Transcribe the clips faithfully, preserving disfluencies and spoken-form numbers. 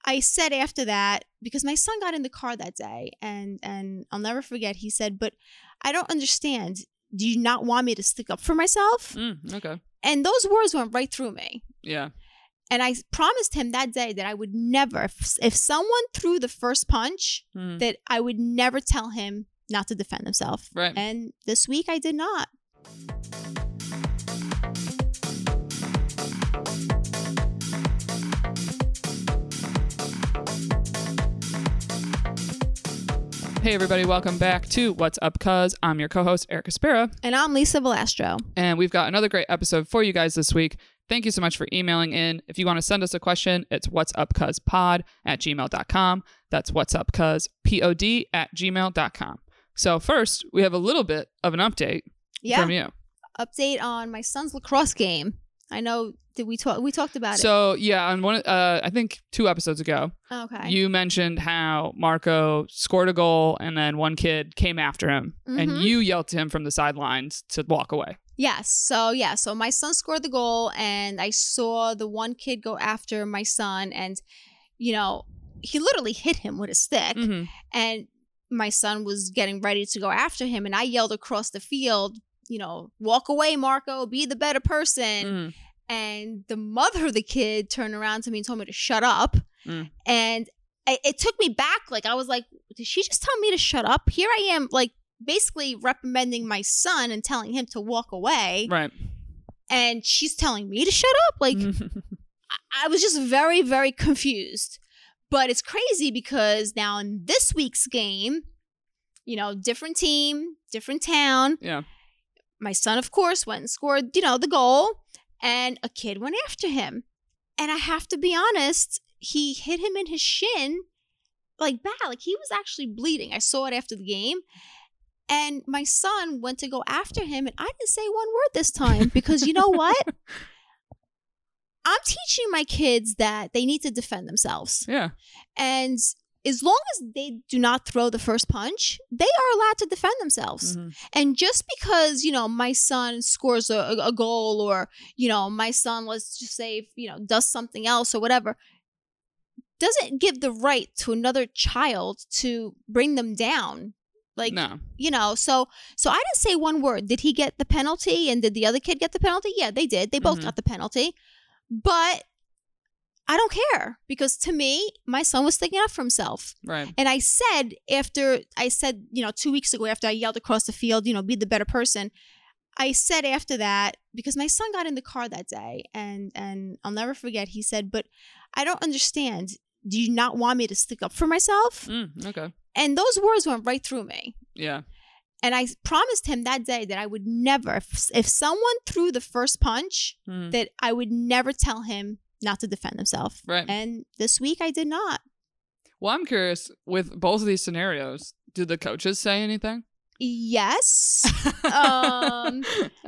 I said after that, because my son got in the car that day, and and I'll never forget, he said, but I don't understand. Do you not want me to stick up for myself? Mm, okay. And those words went right through me. Yeah. And I promised him that day that I would never, if, if someone threw the first punch, Mm. that I would never tell him not to defend himself. Right. And this week I did not. Hey everybody, welcome back to What's Up Cuz. I'm your co-host Erica Spera. And I'm Lisa Velastro. And we've got another great episode for you guys this week. Thank you so much for emailing in. If you want to send us a question, it's whatsupcuzpod at gmail dot com. That's whatsupcuzpod at gmail dot com. So first, we have a little bit of an update Yeah. from you. Update on my son's lacrosse game. I know, did we talk? We talked about So yeah, on one, uh, I think two episodes ago, it. Okay. you mentioned how Marco scored a goal and then one kid came after him, and Mhm. you yelled to him from the sidelines to walk away. Yes. So, yeah. So my son scored the goal, and I saw the one kid go after my son, and, you know, he literally hit him with a stick. Mm-hmm. And my son was getting ready to go after him, and I yelled across the field, you know, walk away, Marco, be the better person. Mm-hmm. And the mother of the kid turned around to me and told me to shut up. Mm. And it, it took me back. Like, I was like, did she just tell me to shut up? Here I am, like, basically reprimanding my son and telling him to walk away. Right. And she's telling me to shut up. Like, I, I was just very, very confused. But it's crazy because now in this week's game, you know, different team, different town. Yeah. My son, of course, went and scored, you know, the goal. And a kid went after him. And I have to be honest, he hit him in his shin, like bad. Like, he was actually bleeding. I saw it after the game. And my son went to go after him, and I didn't say one word this time because you know what? I'm teaching my kids that they need to defend themselves. Yeah. And as long as they do not throw the first punch, they are allowed to defend themselves. Mm-hmm. And just because, you know, my son scores a, a goal, or, you know, my son, let's just say, you know, does something else or whatever, doesn't give the right to another child to bring them down. Like, No. you know, so so I didn't say one word. Did he get the penalty, and did the other kid get the penalty? Yeah, they did. They both Mhm. got the penalty. But I don't care, because to me, my son was sticking up for himself. Right. And I said after, I said, you know, two weeks ago after I yelled across the field, you know, be the better person. I said after that, because my son got in the car that day, and and I'll never forget, he said, but I don't understand. Do you not want me to stick up for myself? Mm, okay. And those words went right through me. Yeah. And I promised him that day that I would never, if, if someone threw the first punch, Mm. that I would never tell him not to defend himself. Right. And this week I did not. Well, I'm curious, with both of these scenarios, did the coaches say anything? Yes. um,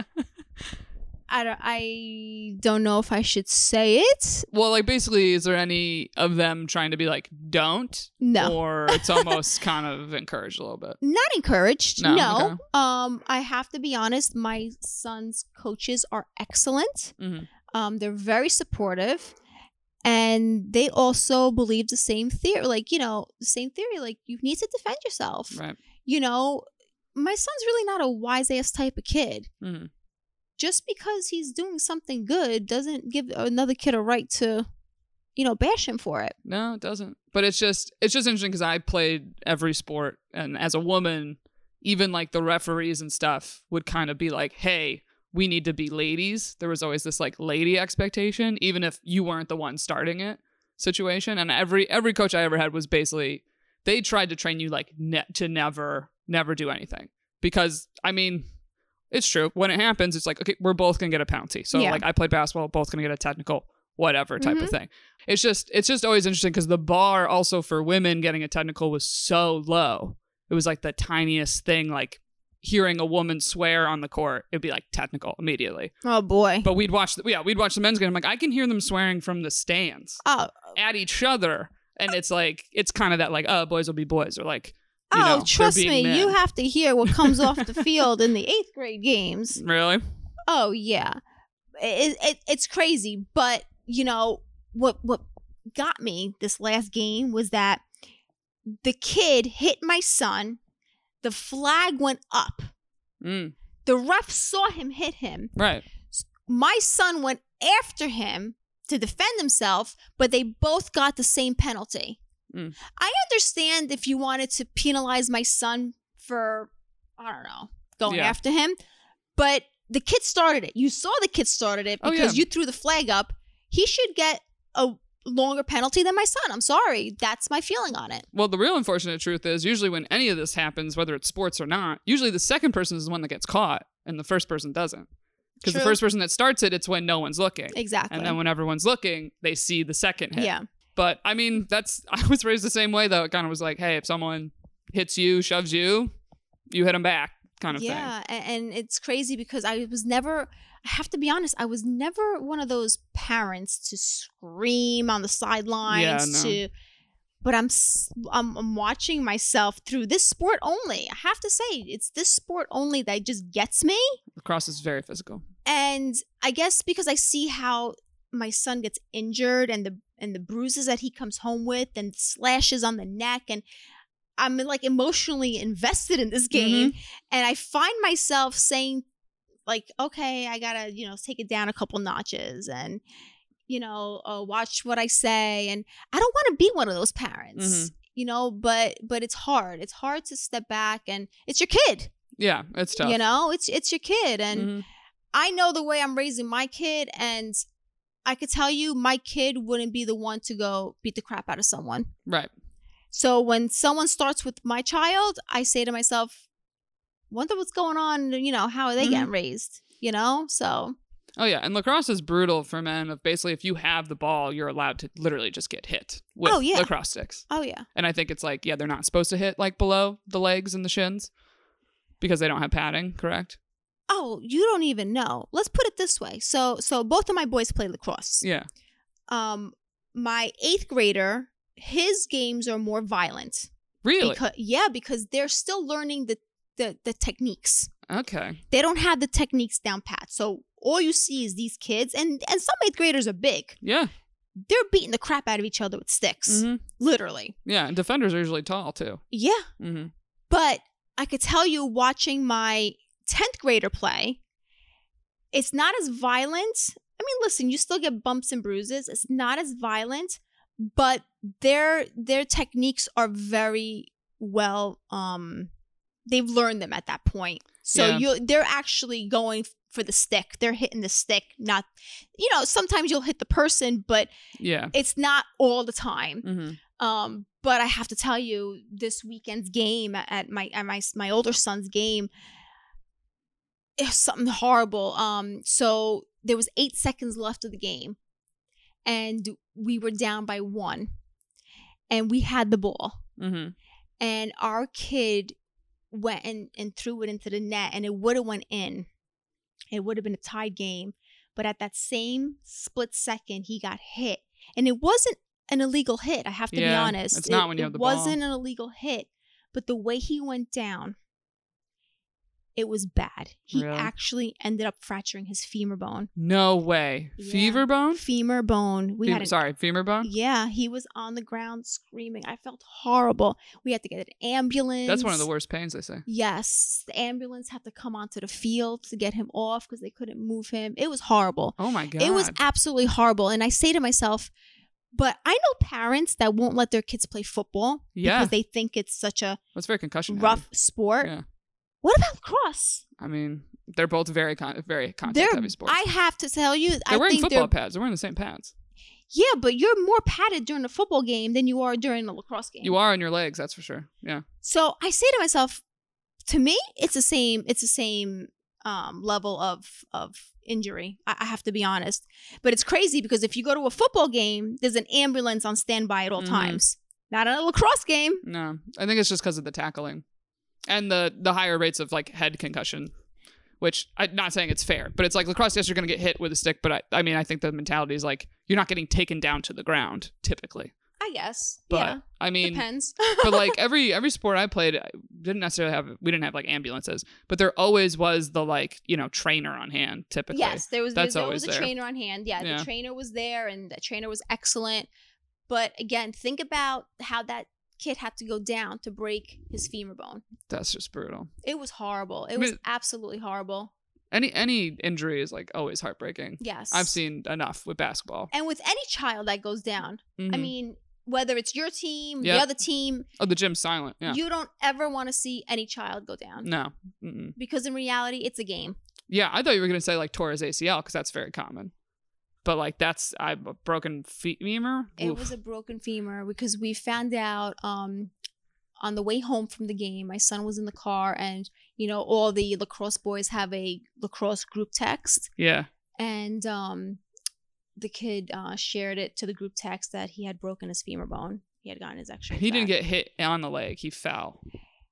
I don't, I don't know if I should say it. Well, like, basically, is there any of them trying to be like, don't? No. Or it's almost kind of encouraged a little bit? Not encouraged. No, No. okay. Um, I have to be honest. My son's coaches are excellent. Mm-hmm. Um, they're very supportive, and they also believe the same theory. Like, you know, the same theory. Like, you need to defend yourself. Right. You know, my son's really not a wise ass type of kid. Mm-hmm. Just because he's doing something good doesn't give another kid a right to, you know, bash him for it. No, it doesn't. But it's just it's just interesting because I played every sport, and as a woman, even like the referees and stuff would kind of be like, hey, we need to be ladies. There was always this like lady expectation, even if you weren't the one starting it situation. And every every coach I ever had was basically, they tried to train you like ne- to never, never do anything. Because, I mean, it's true. When it happens, it's like, okay, we're both going to get a penalty. So Yeah. like I played basketball, both going to get a technical, whatever type Mhm. of thing. It's just, it's just always interesting because the bar also for women getting a technical was so low. It was like the tiniest thing, like hearing a woman swear on the court, it'd be like technical immediately. Oh boy. But we'd watch, the, yeah, we'd watch the men's game. I'm like, I can hear them swearing from the stands Oh. at each other. And it's like, it's kind of that like, oh, boys will be boys, or like, you Oh, know, they're trust being me, men. you have to hear what comes off the field in the eighth grade games. Really? Oh yeah, it, it it's crazy. But you know what? What got me this last game was that the kid hit my son. The flag went up. Mm. The ref saw him hit him. Right. My son went after him to defend himself, but they both got the same penalty. Mm. I understand if you wanted to penalize my son for, I don't know, going Yeah. after him, but the kid started it. You saw the kid started it Oh, because yeah. you threw the flag up. He should get a longer penalty than my son. I'm sorry. That's my feeling on it. Well, the real unfortunate truth is usually when any of this happens, whether it's sports or not, usually the second person is the one that gets caught and the first person doesn't. Because the True. first person that starts it, it's when no one's looking. Exactly. And then when everyone's looking, they see the second hit. Yeah. But I mean, that's, I was raised the same way though. It kind of was like, hey, if someone hits you, shoves you, you hit them back kind of yeah, thing. a- and it's crazy because I was never, I have to be honest, I was never one of those parents to scream on the sidelines Yeah, no. to, but I'm, s- I'm I'm watching myself through this sport only. I have to say, it's this sport only that just gets me. Lacrosse is very physical. And I guess because I see how my son gets injured and the and the bruises that he comes home with and slashes on the neck, and I'm like emotionally invested in this game, and I find myself saying like, okay, I gotta, you know, take it down a couple notches and, you know, uh, watch what I say. And I don't want to be one of those parents, Mhm. you know, but but it's hard. It's hard to step back, and it's your kid, Yeah, it's tough. you know, it's it's your kid, and Mhm. I know the way I'm raising my kid, and I could tell you my kid wouldn't be the one to go beat the crap out of someone. Right. So when someone starts with my child, I say to myself, wonder what's going on, you know, how are they Mhm. getting raised, you know? So, Oh, yeah. And lacrosse is brutal for men of basically if you have the ball, you're allowed to literally just get hit with Oh, yeah. lacrosse sticks. oh yeah. And I think it's like, yeah, they're not supposed to hit like below the legs and the shins because they don't have padding, correct? Oh, you don't even know. Let's put it this way. So, so both of my boys play lacrosse. Yeah. Um, my eighth grader, his games are more violent. Really? Because, yeah, because they're still learning the, the, the techniques. Okay. They don't have the techniques down pat. So all you see is these kids, and, and some eighth graders are big. Yeah. They're beating the crap out of each other with sticks, hmm literally. Yeah. And defenders are usually tall too. Yeah. hmm But I could tell you watching my tenth grader play, it's not as violent. I mean, listen, you still get bumps and bruises. It's not as violent, but their their techniques are very well um they've learned them at that point. So Yeah. you they're actually going for the stick. They're hitting the stick, not, you know, sometimes you'll hit the person, but Yeah. it's not all the time. hmm Um, but I have to tell you, this weekend's game at my at my my older son's game, it was something horrible. Um, so there was eight seconds left of the game, and we were down by one, and we had the ball, hmm and our kid went and, and threw it into the net, and it would have went in. It would have been a tied game, but at that same split second, he got hit, and it wasn't an illegal hit. I have to be Yeah, honest. it's not It- when you have it the ball. wasn't an illegal hit, but the way he went down, it was bad. He Really? actually ended up fracturing his femur bone. No way. Yeah. Fever bone? Femur bone. We Fem- had an, Sorry, femur bone? yeah, he was on the ground screaming. I felt horrible. We had to get an ambulance. That's one of the worst pains, they say. Yes, the ambulance had to come onto the field to get him off because they couldn't move him. It was horrible. Oh my God. It was absolutely horrible. And I say to myself, but I know parents that won't let their kids play football Yeah. because they think it's such a It's very concussion heavy. rough sport. Yeah. What about lacrosse? I mean, they're both very con- very contact They're, heavy sports. I have to tell you, they're I wearing think football they're, pads. They're wearing the same pads. yeah, but you're more padded during a football game than you are during a lacrosse game. You are on your legs, that's for sure. Yeah. So I say to myself, to me, it's the same. It's the same um, level of of injury. I, I have to be honest, but it's crazy because if you go to a football game, there's an ambulance on standby at all Mhm. times. Not at a lacrosse game. No, I think it's just because of the tackling and the the higher rates of like head concussion, which I'm not saying it's fair, but it's like lacrosse, yes, you're going to get hit with a stick, but I, I mean, I think the mentality is like you're not getting taken down to the ground typically. I guess. But yeah, I mean, depends. but like every every sport I played, I didn't necessarily have we didn't have like ambulances, but there always was the like you know trainer on hand typically. Yes, there was That's there always was a there. trainer on hand. Yeah, Yeah. the trainer was there, and the trainer was excellent. But again, think about how that kid had to go down to break his femur bone. That's just brutal. It was horrible. It I mean, was absolutely horrible. Any any injury is like always heartbreaking. Yes. I've seen enough with basketball. And with any child that goes down, Mhm. I mean, whether it's your team, Yep. the other team, Oh, the gym's silent. Yeah. you don't ever want to see any child go down. No. Mm-mm. Because in reality, it's a game. Yeah, I thought you were gonna say like tore his A C L because that's very common. But like that's I a broken fe- femur. It Oof. was a broken femur because we found out um, on the way home from the game. My son was in the car, and you know all the lacrosse boys have a lacrosse group text, Yeah. and um, the kid uh, shared it to the group text that he had broken his femur bone. He had gotten his X-ray. He didn't back. get hit on the leg. He fell.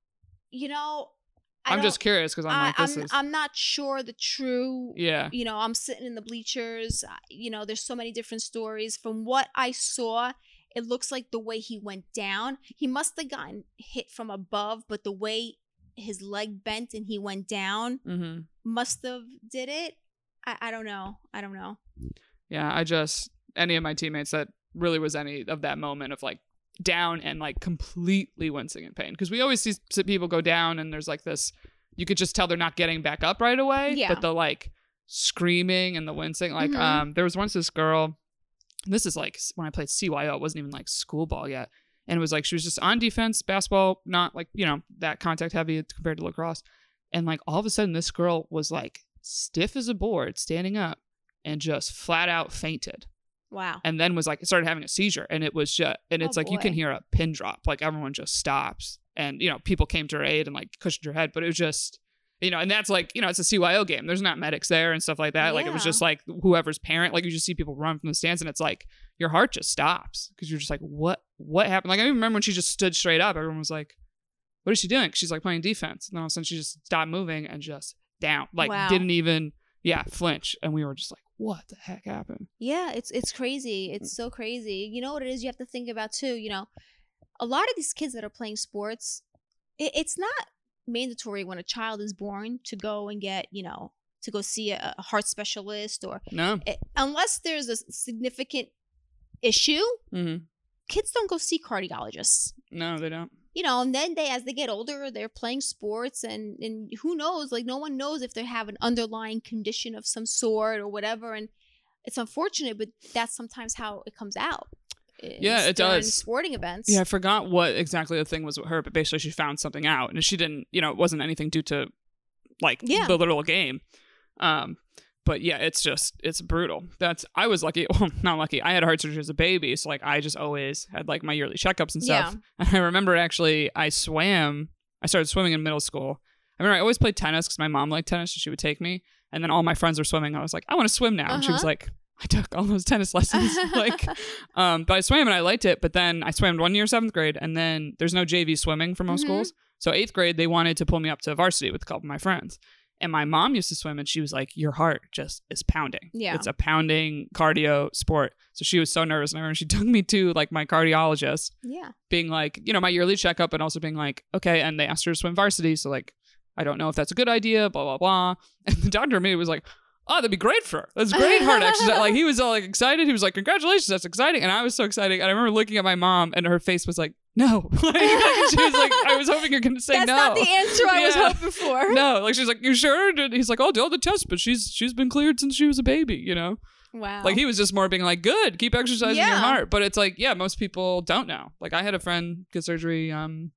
You know, I I'm don't- just curious because I'm I, like, this I'm, is. I'm not sure the true. yeah. You know, I'm sitting in the bleachers. uh, You know, there's so many different stories. From what I saw, it looks like the way he went down, he must have gotten hit from above, but the way his leg bent and he went down Mm-hmm. must have did it. I, I don't know. I don't know. Yeah. I just any of my teammates that really was any of that moment of like down and like completely wincing in pain because we always see s- people go down and there's like this. You could just tell they're not getting back up right away. Yeah. But the like screaming and the wincing. Like Mhm. um, there was once this girl. This is like s- when I played C Y O. It wasn't even like school ball yet. And it was like she was just on defense, basketball, not like, you know, that contact heavy compared to lacrosse. And like all of a sudden, this girl was like stiff as a board, standing up and just flat out fainted. Wow. And then was like, started having a seizure. And it was just, and it's Oh, like you can boy. hear a pin drop. Like everyone just stops. And, you know, people came to her aid and like cushioned her head. But it was just, you know, and that's like, you know, it's a C Y O game. There's not medics there and stuff like that. Like it was Yeah. just like whoever's parent, like you just see people run from the stands and it's like your heart just stops because you're just like, what, what happened? Like I even remember when she just stood straight up, everyone was like, what is she doing? 'Cause she's like playing defense. And then all of a sudden she just stopped moving and just down, like Wow. didn't even, yeah, flinch. And we were just like, what the heck happened? Yeah, it's it's crazy. It's so crazy. You know what it is? You have to think about too. You know, a lot of these kids that are playing sports, it, it's not mandatory when a child is born to go and get, you know, to go see a, a heart specialist or No. it, unless there's a significant issue, Mm-hmm. kids don't go see cardiologists. No, they don't. You know, and then they, as they get older, they're playing sports, and and who knows? Like no one knows if they have an underlying condition of some sort or whatever. And it's unfortunate, but that's sometimes how it comes out. Yeah, is it during does. Sporting events. Yeah, I forgot what exactly the thing was with her, but basically she found something out, and she didn't, you know, it wasn't anything due to like Yeah. the literal game. Um, but yeah, it's just it's brutal. That's I was lucky, well, not lucky. I had heart surgery as a baby, so like I just always had like my yearly checkups and stuff. And I remember actually I swam. I started swimming in middle school. I remember I always played tennis because my mom liked tennis, so she would take me. And then all my friends were swimming. I was like, I want to swim now. And she was Uh-huh. like, I took all those tennis lessons. like, um, but I swam and I liked it. But then I swam one year, seventh grade, and then there's no J V swimming for most Mhm. schools. So eighth grade, they wanted to pull me up to varsity with a couple of my friends. And my mom used to swim, and she was like, your heart just is pounding. Yeah. It's a pounding cardio sport. So she was so nervous. And I remember she took me to like my cardiologist, Yeah. being like, you know, my yearly checkup, and also being like, okay. And they asked her to swim varsity. So like, I don't know if that's a good idea, blah, blah, blah. And the doctor immediately was like, oh, that'd be great for her. That's great heart exercise. Like he was all like excited. He was like, congratulations, that's exciting. And I was so excited. And I remember looking at my mom, and her face was like, no. like, she was like, I was hoping you're going to say That's no. not the answer I was Yeah. hoping for. No, like she's like, you sure? And he's like, oh, do all the tests, but she's she's been cleared since she was a baby, you know? Wow. Like he was just more being like, good, keep exercising your Yeah. heart. But it's like, yeah, most people don't know. Like I had a friend get surgery. Um,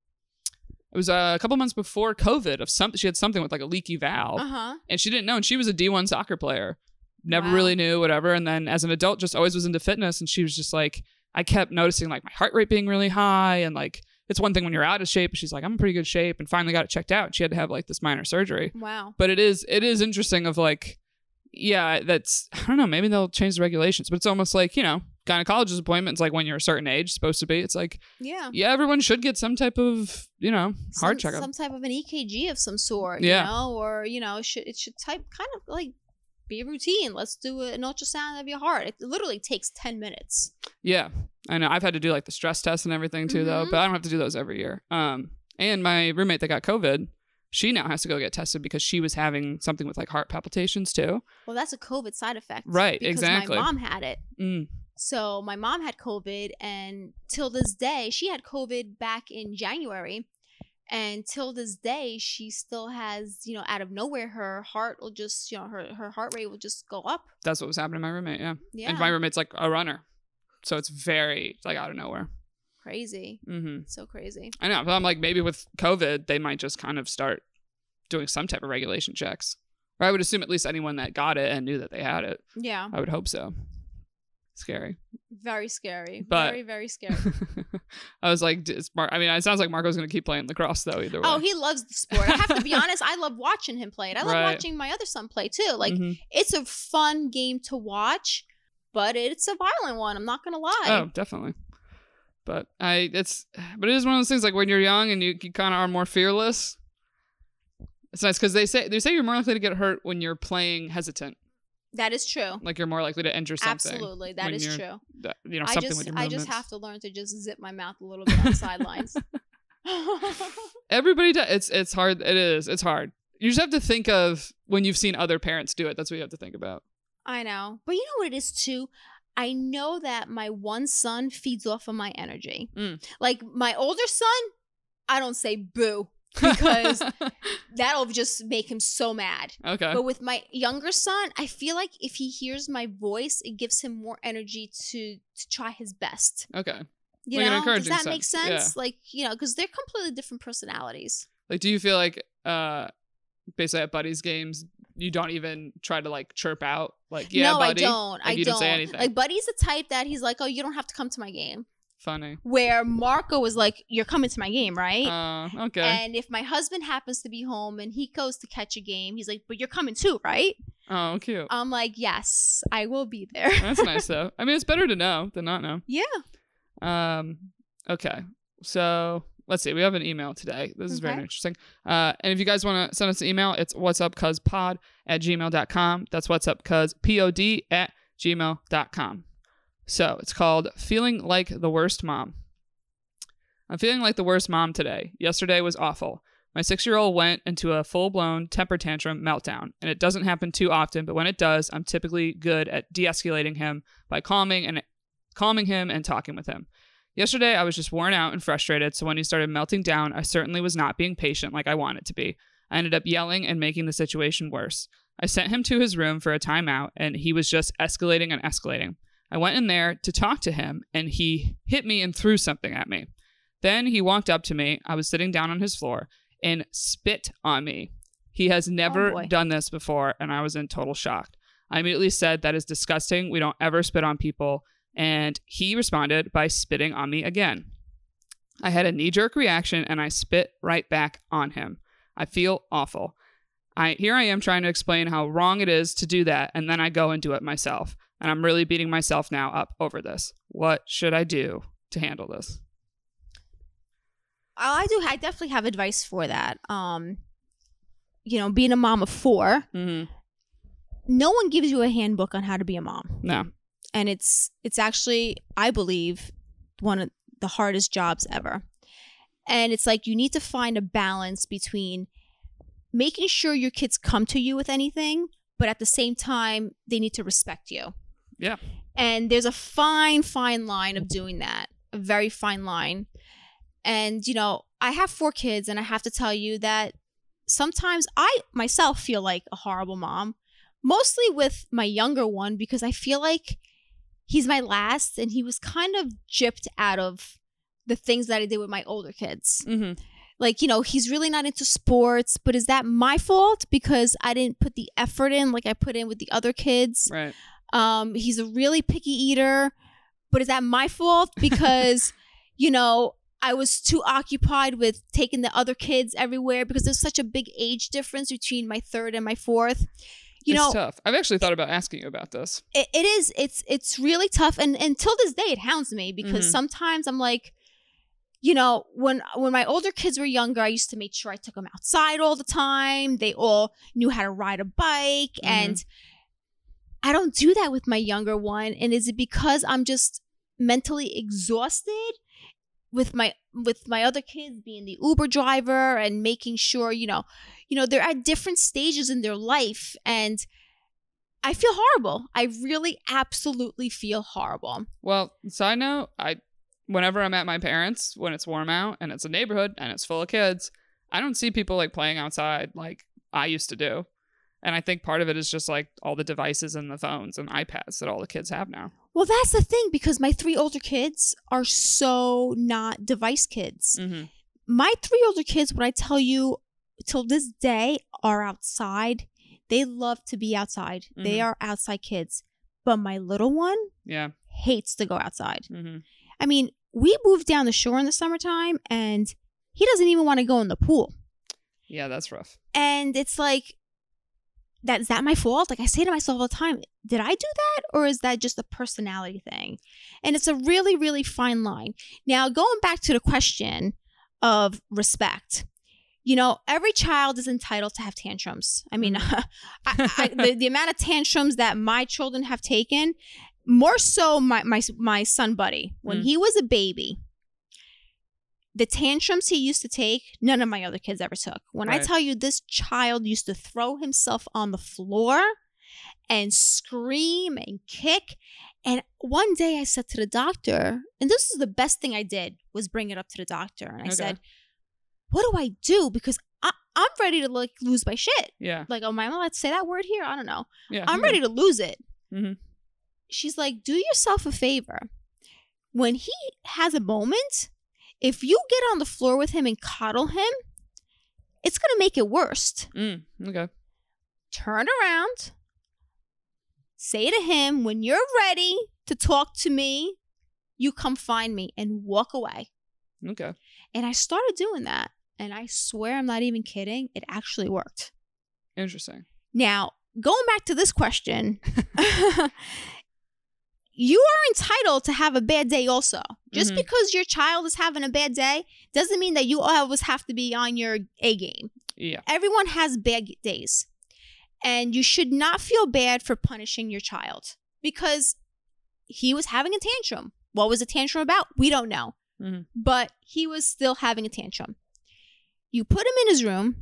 it was uh, a couple months before COVID of something. She had something with like a leaky valve, Uh huh. and she didn't know. And she was a D one soccer player, never Wow. really knew whatever. And then as an adult, just always was into fitness. And she was just like, I kept noticing like my heart rate being really high, and like it's one thing when you're out of shape. But she's like, I'm in pretty good shape, and finally got it checked out. She had to have like this minor surgery. Wow. But it is it is interesting of like, yeah, that's I don't know, maybe they'll change the regulations, but it's almost like, you know, gynecologist appointments like when you're a certain age supposed to be. It's like, Yeah. yeah, everyone should get some type of, you know, heart some, checkup. some type of an E K G of some sort, Yeah. you know, or you know, it should it should type kind of like be a routine. Let's do an ultrasound of your heart. It literally takes ten minutes. Yeah. I know. I've had to do like the stress tests and everything too, though, Mhm. but I don't have to do those every year. Um, and my roommate that got COVID, she now has to go get tested because she was having something with like heart palpitations too. Well, that's a COVID side effect, Right, because exactly. My mom had it, Mm. So my mom had COVID, and till this day, she had COVID back in January. And till this day, she still has, you know, out of nowhere, her heart will just, you know, her, her heart rate will just go up. That's what was happening to my roommate, yeah. Yeah. And my roommate's like a runner. So it's very, like, out of nowhere. Crazy. Mm-hmm. So crazy. I know. But I'm like, maybe with COVID, they might just kind of start doing some type of regulation checks. Or I would assume at least anyone that got it and knew that they had it. Yeah. I would hope so. Scary. Very scary. But, very, very scary. I was like, is Mar- I mean, it sounds like Marco's going to keep playing lacrosse, though, either way. Oh, he loves the sport. I have to be honest. I love watching him play it. I love Right. watching my other son play, too. Like, mm-hmm. it's a fun game to watch, but it's a violent one. I'm not going to lie. Oh, definitely. But I, it's, but it is one of those things, like, when you're young and you, you kind of are more fearless, it's nice because they say, they say you're more likely to get hurt when you're playing hesitant. That is true. Like, you're more likely to injure something. Absolutely. That when is you're- true. that- you know, I something just, with your I movements. just have to learn to just zip my mouth a little bit on the sidelines. Everybody does. It's, it's hard. It is. It's hard. You just have to think of when you've seen other parents do it. That's what you have to think about. I know. But you know what it is, too? I know that my one son feeds off of my energy. Mm. Like, my older son, I don't say boo. Because that'll just make him so mad. Okay. But with my younger son, I feel like if he hears my voice, it gives him more energy to to try his best. Okay. You Like an know, does encouraging that make sense. sense? Like, you know, because they're completely different personalities. Like, do you feel like, uh, basically at buddies' games, you don't even try to like chirp out, like, yeah, no, buddy? I don't. Like, I you don't. don't say anything. Like, Buddy's the type that he's like, oh, you don't have to come to my game. Funny. Where Marco was like, you're coming to my game, right? Uh, okay. And if my husband happens to be home and he goes to catch a game, he's like, but you're coming too, right? Oh, cute. I'm like, yes, I will be there. That's nice though. I mean, it's better to know than not know. Yeah. Um. Okay. So let's see. We have an email today. This is very Okay. interesting. Uh, and if you guys want to send us an email, it's what's up cuz pod at gmail dot com. That's what's up cuz pod at gmail dot com. So it's called Feeling Like the Worst Mom. I'm feeling like the worst mom today. Yesterday was awful. My six-year-old went into a full-blown temper tantrum meltdown, and it doesn't happen too often, but when it does, I'm typically good at de-escalating him by calming and calming him and talking with him. Yesterday, I was just worn out and frustrated, so when he started melting down, I certainly was not being patient like I wanted to be. I ended up yelling and making the situation worse. I sent him to his room for a timeout, and he was just escalating and escalating. I went in there to talk to him, and he hit me and threw something at me. Then he walked up to me. I was sitting down on his floor and spit on me. He has never Oh, boy. done this before, and I was in total shock. I immediately said, that is disgusting. We don't ever spit on people. And he responded by spitting on me again. I had a knee-jerk reaction, and I spit right back on him. I feel awful. I here I am trying to explain how wrong it is to do that, and then I go and do it myself. And I'm really beating myself now up over this. What should I do to handle this? I do. I definitely have advice for that. Um, you know, being a mom of four, Mm-hmm. no one gives you a handbook on how to be a mom, No. and it's it's actually, I believe, one of the hardest jobs ever. And it's like you need to find a balance between making sure your kids come to you with anything, but at the same time, they need to respect you. Yeah. And there's a fine, fine line of doing that, a very fine line. And, you know, I have four kids, and I have to tell you that sometimes I myself feel like a horrible mom, mostly with my younger one, because I feel like he's my last, and he was kind of gypped out of the things that I did with my older kids. Mm-hmm. Like, you know, he's really not into sports, but is that my fault because I didn't put the effort in like I put in with the other kids? Right. Um, he's a really picky eater, but is that my fault because, you know, I was too occupied with taking the other kids everywhere because there's such a big age difference between my third and my fourth. You it's know, tough. I've actually thought about asking you about this. it, it is, it's, it's really tough. And until this day, it hounds me because Mhm. sometimes I'm like, you know, when when my older kids were younger, I used to make sure I took them outside all the time. They all knew how to ride a bike. Mhm. And I don't do that with my younger one. And is it because I'm just mentally exhausted with my with my other kids being the Uber driver and making sure, you know, you know, they're at different stages in their life. And I feel horrible. I really absolutely feel horrible. Well, side note, I whenever I'm at my parents' when it's warm out and it's a neighborhood and it's full of kids, I don't see people like playing outside like I used to do. And I think part of it is just like all the devices and the phones and iPads that all the kids have now. Well, that's the thing, because my three older kids are so not device kids. Mm-hmm. My three older kids, what I tell you, till this day, are outside. They love to be outside. Mm-hmm. They are outside kids. But my little one yeah. hates to go outside. Mm-hmm. I mean, we moved down the shore in the summertime, and he doesn't even want to go in the pool. Yeah, that's rough. And it's like, that is that my fault? Like I say to myself all the time, did I do that? Or is that just a personality thing? And it's a really, really fine line. Now, going back to the question of respect, you know, every child is entitled to have tantrums. I mean, I, I, the, the amount of tantrums that my children have taken, more so my, my, my son Buddy, when mm. he was a baby, the tantrums he used to take, none of my other kids ever took. When right. I tell you, this child used to throw himself on the floor and scream and kick. And one day I said to the doctor, and this is the best thing I did, was bring it up to the doctor. And I okay. said, what do I do? Because I, I'm ready to like lose my shit. Yeah. Like, oh, am I allowed to say that word here? I don't know. Yeah. I'm yeah. ready to lose it. Mm-hmm. She's like, do yourself a favor. When he has a moment, if you get on the floor with him and coddle him, it's going to make it worse. Mm, okay. Turn around. Say to him, when you're ready to talk to me, you come find me, and walk away. Okay. And I started doing that. And I swear I'm not even kidding. It actually worked. Interesting. Now, going back to this question, you are entitled to have a bad day also. Just mm-hmm. because your child is having a bad day doesn't mean that you always have to be on your A game. Yeah. Everyone has bad days. And you should not feel bad for punishing your child, because he was having a tantrum. What was the tantrum about? We don't know. Mm-hmm. But he was still having a tantrum. You put him in his room.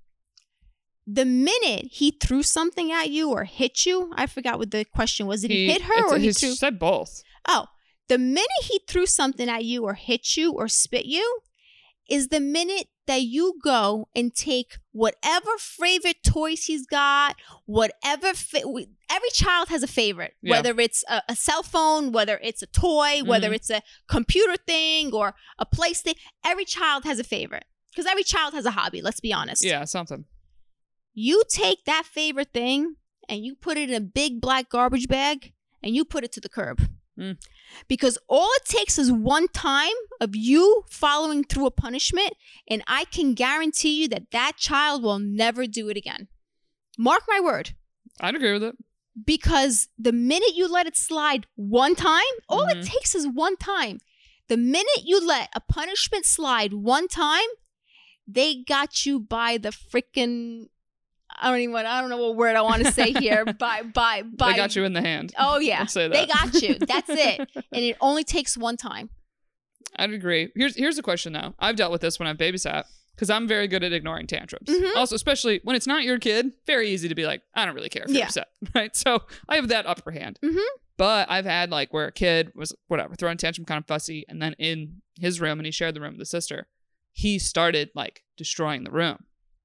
The minute he threw something at you or hit you, I forgot what the question was. Did he, he hit her or he, he threw? He said both. Oh, the minute he threw something at you or hit you or spit you is the minute that you go and take whatever favorite toys he's got, whatever, fa- every child has a favorite, yeah. whether it's a, a cell phone, whether it's a toy, mm-hmm. whether it's a computer thing or a PlayStation, every child has a favorite, because every child has a hobby, let's be honest. Yeah, something. You take that favorite thing and you put it in a big black garbage bag and you put it to the curb. Mm. Because all it takes is one time of you following through a punishment, and I can guarantee you that that child will never do it again. Mark my word. I'd agree with it. Because the minute you let it slide one time, all mm-hmm. it takes is one time. The minute you let a punishment slide one time, they got you by the freaking... I don't even want, I don't know what word I want to say here. By, by, by. They got you in the hand. Oh, yeah. Let's say that. They got you. That's it. And it only takes one time. I'd agree. Here's here's a question, though. I've dealt with this when I've babysat, because I'm very good at ignoring tantrums. Mm-hmm. Also, especially when it's not your kid, very easy to be like, I don't really care if you're yeah. upset. Right? So I have that upper hand. Mm-hmm. But I've had like where a kid was, whatever, throwing a tantrum, kind of fussy. And then in his room, and he shared the room with his sister, he started like destroying the room.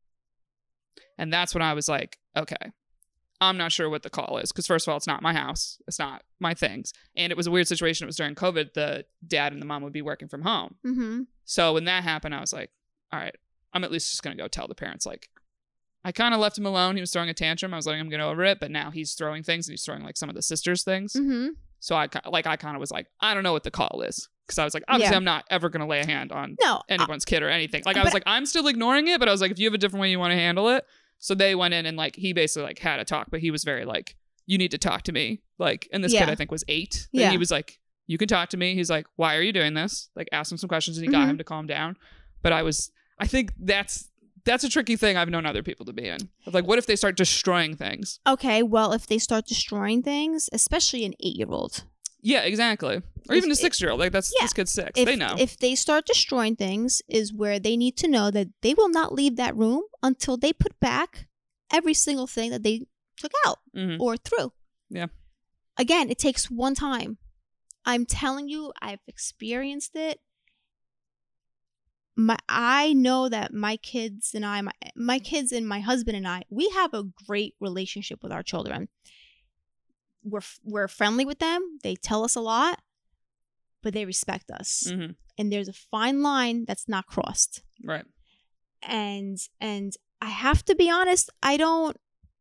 And that's when I was like, okay, I'm not sure what the call is. Because first of all, it's not my house. It's not my things. And it was a weird situation. It was during COVID. The dad and the mom would be working from home. Mm-hmm. So when that happened, I was like, all right, I'm at least just going to go tell the parents. Like, I kind of left him alone. He was throwing a tantrum. I was letting him get over it. But now he's throwing things. And he's throwing like some of the sister's things. Mm-hmm. So I like I kind of was like, I don't know what the call is. Because I was like, obviously, yeah. I'm not ever going to lay a hand on no, anyone's uh, kid or anything. Like, I was like, I'm still ignoring it. But I was like, if you have a different way you want to handle it. So they went in and like, he basically like had a talk, but he was very like, you need to talk to me. Like, and this yeah. kid I think was eight. Yeah. And he was like, you can talk to me. He's like, why are you doing this? Like, ask him some questions, and he mm-hmm. got him to calm down. But I was, I think that's, that's a tricky thing I've known other people to be in. Like, what if they start destroying things? Okay, well, if they start destroying things, especially an eight-year-old. Yeah, exactly. Or if, even a six-year-old. Like, that's yeah, this kid's six. If, they know. If they start destroying things is where they need to know that they will not leave that room until they put back every single thing that they took out Mm-hmm. or threw. Yeah. Again, it takes one time. I'm telling you, I've experienced it. My, I know that my kids and I, my, my kids and my husband and I, we have a great relationship with our children. We're we're friendly with them. They tell us a lot, but they respect us. Mm-hmm. And there's a fine line that's not crossed. Right. And and I have to be honest, I don't.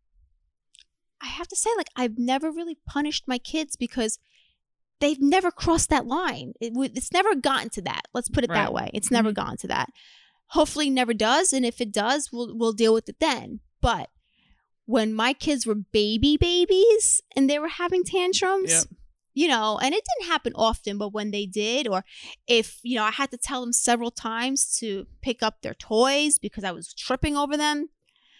I have to say, like, I've never really punished my kids because they've never crossed that line. It, it's never gotten to that. Let's put it Right. that way. It's never Mm-hmm. gone to that. Hopefully never does. And if it does, we'll we'll deal with it then. But when my kids were baby babies and they were having tantrums, Yep. you know, and it didn't happen often, but when they did, or if, you know, I had to tell them several times to pick up their toys because I was tripping over them.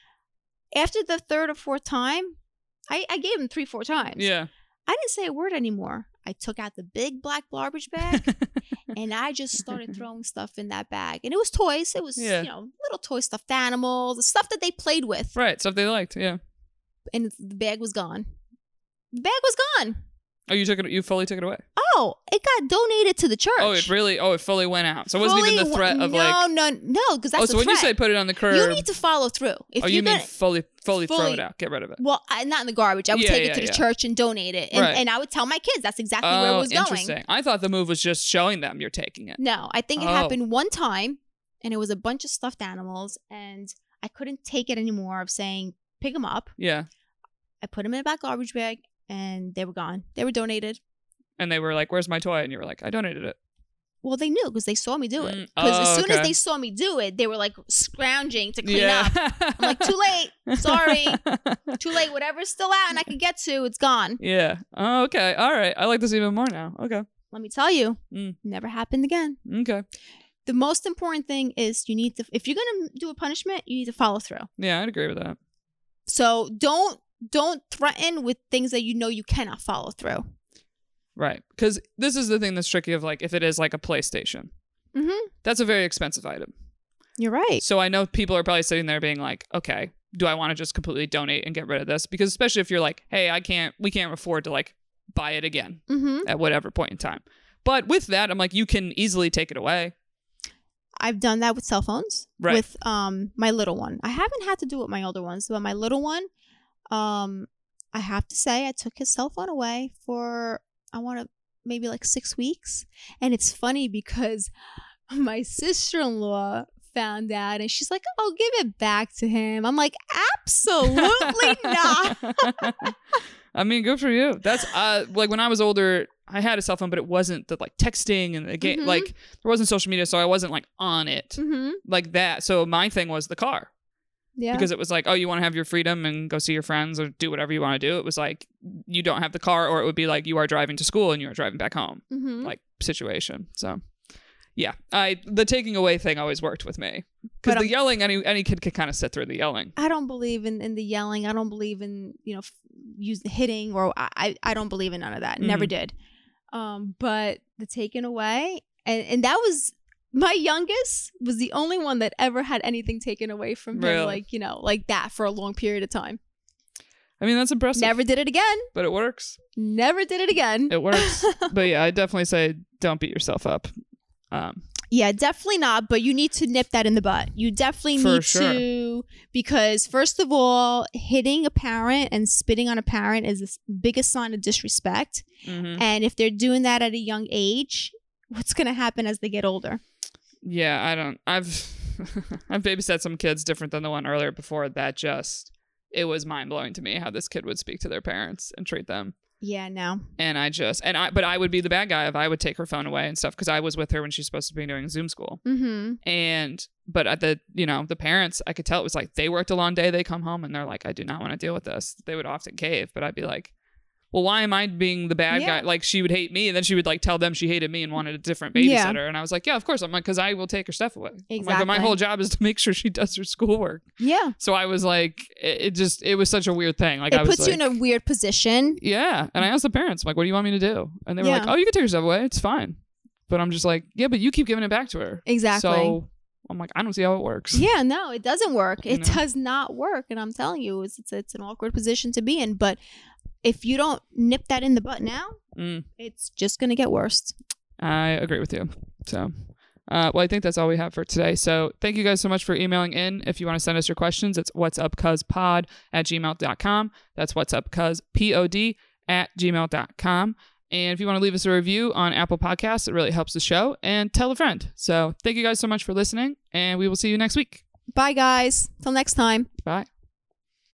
After the third or fourth time, I, I gave them three, four times. Yeah. I didn't say a word anymore. I took out the big black garbage bag and I just started throwing stuff in that bag. And it was toys. It was, Yeah. you know, little toy stuffed animals, the stuff that they played with. Right. Stuff they liked. Yeah. And the bag was gone. The bag was gone. Oh, you took it. You fully took it away. Oh, it got donated to the church. Oh, it really. Oh, it fully went out. So it wasn't Fully even the threat wa- of no, like. No, no, because that's Oh, so the when threat. you say put it on the curb, You need to follow through. If oh, you're you mean gonna, fully, fully, throw fully- it out, get rid of it. well, I, not in the garbage. I would Yeah, take yeah, it to the yeah. church and donate it, and, Right. and I would tell my kids that's exactly where it Oh, was going. interesting. I thought the move was just showing them you're taking it. No, I think it Oh. happened one time, and it was a bunch of stuffed animals, and I couldn't take it anymore of saying pick them up. Yeah. I put them in a black garbage bag, and they were gone. They were donated. And they were like, "Where's my toy?" And you were like, "I donated it." Well, they knew because they saw me do it. Mm, Because oh, as soon okay. as they saw me do it, they were like scrounging to clean Yeah. up. I'm like, too late. Sorry. Too late. Whatever's still out and I can get to, it's gone. Yeah. Oh, okay. All right. I like this even more now. Okay. Let me tell you, Mm. never happened again. Okay. The most important thing is you need to, if you're going to do a punishment, you need to follow through. Yeah, I'd agree with that. So don't, don't threaten with things that you know you cannot follow through. Right. Because this is the thing that's tricky of like, if it is like a PlayStation, Mm-hmm. that's a very expensive item. You're right. So I know people are probably sitting there being like, okay, do I want to just completely donate and get rid of this? Because especially if you're like, hey, I can't, we can't afford to like buy it again Mm-hmm. at whatever point in time. But with that, I'm like, you can easily take it away. I've done that with cell phones. Right. With um my little one. I haven't had to do it with my older ones, but my little one, um, I have to say I took his cell phone away for I want to maybe like six weeks. And it's funny because my sister-in-law found out and she's like, oh, give it back to him. I'm like, absolutely not. I mean, good for you. That's uh like when I was older, I had a cell phone, but it wasn't the like texting and the game. Mhm. Like there wasn't social media, so I wasn't like on it Mm-hmm. like that. So my thing was the car. Yeah. Because it was like, oh, you want to have your freedom and go see your friends or do whatever you want to do. It was like, you don't have the car, or it would be like you are driving to school and you are driving back home, mm-hmm. like situation. So, yeah, I the taking away thing always worked with me because But, the um, yelling, any any kid could kind of sit through the yelling. I don't believe in, in the yelling. I don't believe in, you know, f- use the hitting or I, I I don't believe in none of that. Never Mhm. did. Um, but the taking away and, and that was my youngest was the only one that ever had anything taken away from him, Really? like, you know, like that for a long period of time. I mean, that's impressive. Never did it again. But it works. Never did it again. It works. But yeah, I definitely say don't beat yourself up. Um, Yeah, definitely not. But you need to nip that in the butt. You definitely For need sure. to, because first of all, hitting a parent and spitting on a parent is the s- biggest sign of disrespect. mhm. And if they're doing that at a young age, what's going to happen as they get older? Yeah, I don't. I've I've babysat some kids different than the one earlier before. That just it was mind blowing to me how this kid would speak to their parents and treat them. Yeah, no. And I just and I but I would be the bad guy if I would take her phone away and stuff because I was with her when she's supposed to be doing Zoom school. Mm-hmm. And but at the you know the parents, I could tell it was like they worked a long day. They come home and they're like, I do not want to deal with this. They would often cave, but I'd be like, well, why am I being the bad Yeah. guy? Like she would hate me, and then she would like tell them she hated me and wanted a different babysitter. Yeah. And I was like, yeah, of course. I'm like, because I will take her stuff away. I'm like, but my Exactly. whole job is to make sure she does her schoolwork. Yeah. So I was like, it, it just it was such a weird thing. Like It I was puts you like, in a weird position. yeah. And I asked the parents, I'm like, what do you want me to do? And they were like, Yeah. oh, you can take your stuff away. It's fine. But I'm just like, yeah, but you keep giving it back to her. Exactly. So I'm like, I don't see how it works. Yeah, no, it doesn't work. You It know? does not work. And I'm telling you, it's, it's it's an awkward position to be in. But if you don't nip that in the butt now, Mm, it's just gonna get worse. I agree with you. So, uh, well, I think that's all we have for today. So thank you guys so much for emailing in. If you want to send us your questions, it's what's up cuz pod at gmail dot com. That's what's up cuz P-O-D at gmail dot com. And if you want to leave us a review on Apple Podcasts, it really helps the show. And tell a friend. So thank you guys so much for listening. And we will see you next week. Bye, guys. Till next time. Bye.